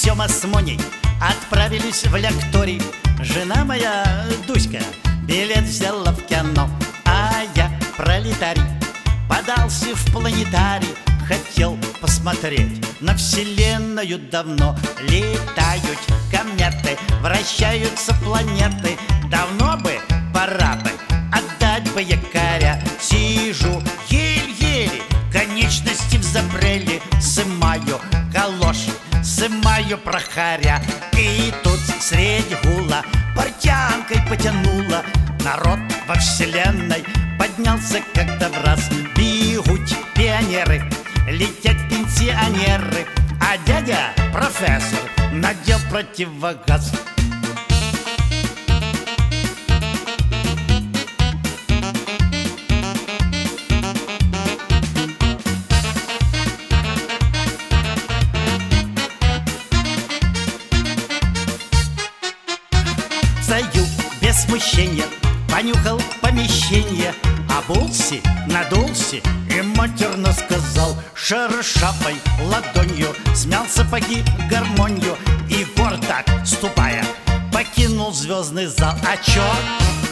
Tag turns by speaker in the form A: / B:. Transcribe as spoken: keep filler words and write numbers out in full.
A: Сема с Моней отправились в лекторий. Жена моя, Дуська, билет взяла в кино, а я, пролетарий, подался в планетарий. Хотел посмотреть на вселенную давно. Летают кометы, вращаются планеты. Давно бы, пора бы, отдать бы якоря. Сижу еле-еле, конечности взапрели. Сымаю калоши, сымаю прохаря. И тут средь гула портянкой потянула. Народ во вселенной поднялся как-то в раз. Бегут пионеры, летят пенсионеры, а дядя, профессор, надел противогаз. Стою без смущения, понюхал помещение, обулся, надулся и матерно сказал: шершавой ладонью смял сапоги гармонию и гордо, ступая, покинул звездный зал. А чё?